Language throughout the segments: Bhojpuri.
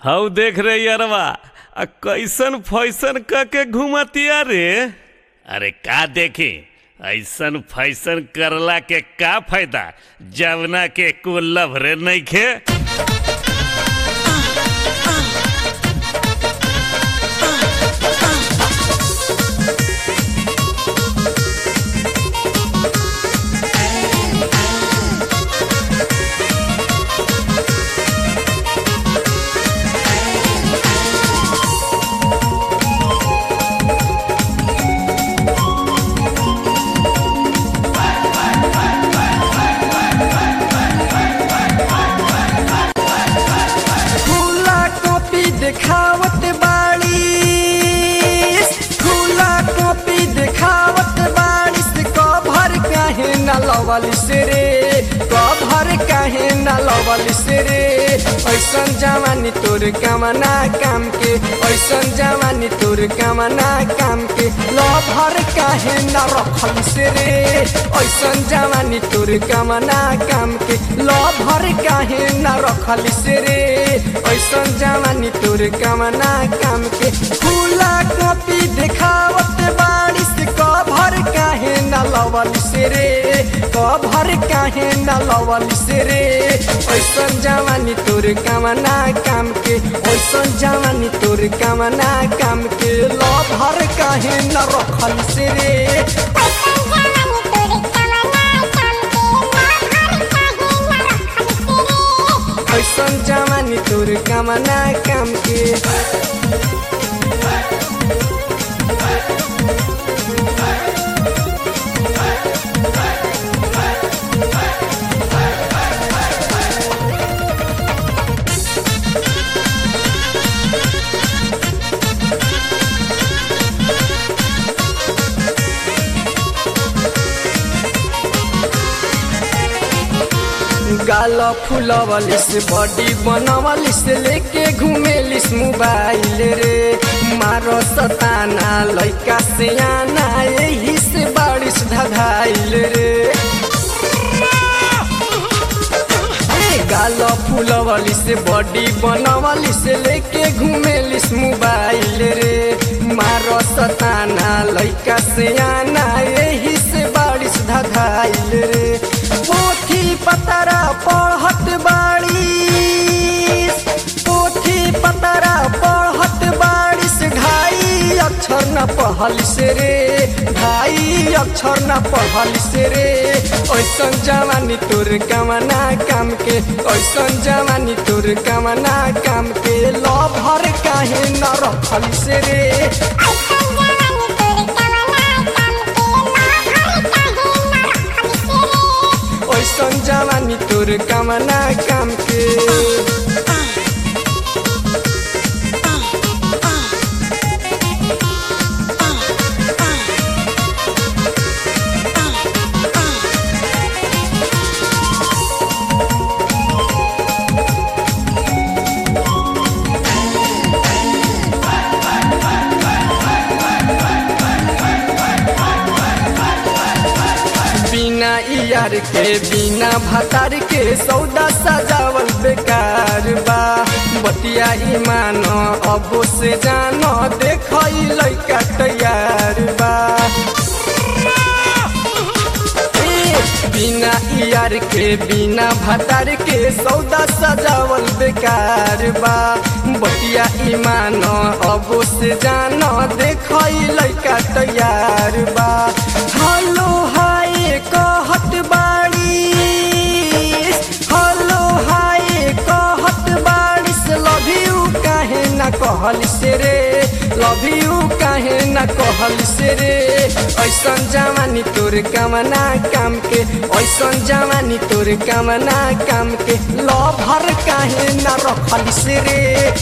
हाउ देख रे यारवा कैसन फैसन के घुमतिया रे। अरे का देखी ऐसन फैसन करला के का फायदा जवना के को लभरे नइखे। देखावत बाड़ीस खुला कॉपी देखावत बाड़ीस कभर काहे न लवलिस रे कभर काहे न लवलिस रे। ऐसन जवानी तोर कामना काम के ऐसन जवानी तोर कामना काम के लभर काहे न रखलिस रे। ऐसन जवानी तोर कामना काम के लभर काहे न रखलिस रे। ऐसन जवानी तोर कामना काम के खुला कॉपी देखावत बाड़ीस कभर काहे न लवलिस रे कभर काहे न लवलिस रे। ऐसन जवानी तोर कामना काम के ऐसन जवानी तोर कामना काम के लभर काहे न रखलिस रे। ऐसन जवानी तोर कामना काम के गाल फुलवलिस बॉडी बनवलिस लेके घुमेलिस मोबाइल रे। मारो सताना लइका से आना यही से बारिश धधाइल रे। गाल फुलवलिस बॉडी बनवलिस लेके घुमेलिस मोबाइल रे। मारो सताना लइका से आना यही से बारिश धधाइल रे। पोथी पतरा पढ़त बाड़ीस पोथी पतरा पढ़त बाड़ीस ढाई अक्षर न पढ़लिस रे ढाई अक्षर न पढ़लिस रे। ऐसन जवानी तोर कामना काम के ऐसन जवानी तोर कामना काम के लभर काहे न रखलिस रे। ऐसन जवानी तोर कामना काम के बिना यार के बिना भतार के सौदा सजावल बेकार बा। बतिया ईमान अबो से जानो देख लइका तैयार बा। बिना यार के बिना भतार के सौदा सजावल बेकार बा। बतिया ईमान अबो से जानो देख लइका तैयार बा। हेलो हाय कहत बाड़ीस हेलो हाय कहत बाड़ीस लव यू काहे न कहलिस रे लव यू काहे न कहलिस रे। ऐसन जवानी तोर कामना काम के ऐसन जवानी तोर कामना काम के लभर काहे न रखलिस रे।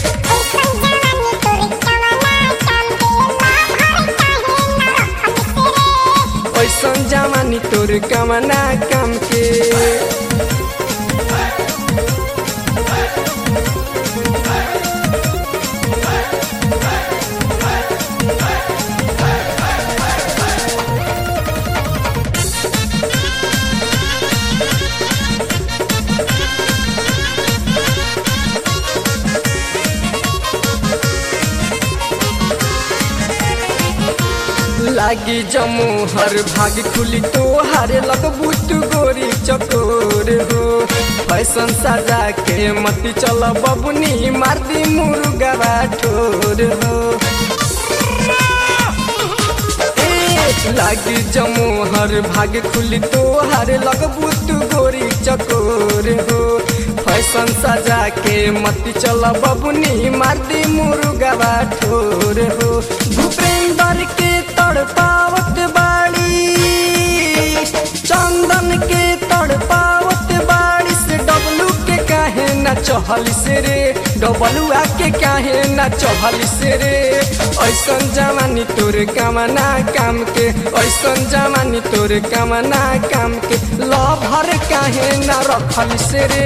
ऐसन जवानी तोर कामना काम के लागी जमोहर भाग खुली तोहार लगबू तू गोरी चकोर हो फैशन सजा के मती चल बबुनी मार दी मुर्गा ठोर हो लागी जमोहर भाग खुली तोहार लगबू तू गोरी चकोर हो फैशन सजा के मती चल बबुनी मार दी मुर्गा ठोर हो भूपेंद्र के तड़पावत बाड़ी चंदन के तड़पावत बाड़ी से डबलू के काहे न चहलिस रे डबलुआ के काहे न चहलिस रे ऐसन जवानी तोर कामना काम के ऐसन जवानी तोर कामना काम के लभर काहे न रखलिस रे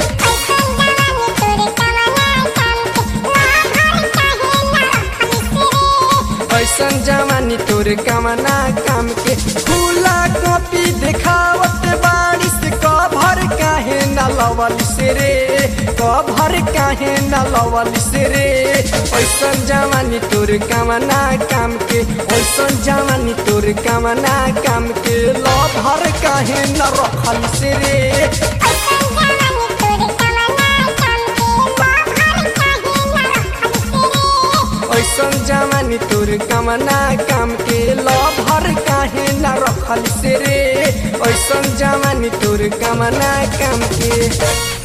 ऐसन जवानी तोर कामना काम के खुला कॉपी देखावत बारिश कभर काहे न लवलिस रे कभर काहे न लवलिस रे ऐसन जवानी तोर कामना काम के ऐसन जवानी तोर कामना काम के लभर काहे न रखलिस रे ऐसन जवानी तोर कामना काम के लभर काहे न रखलिस रे ऐसन जवानी तोर कामना काम के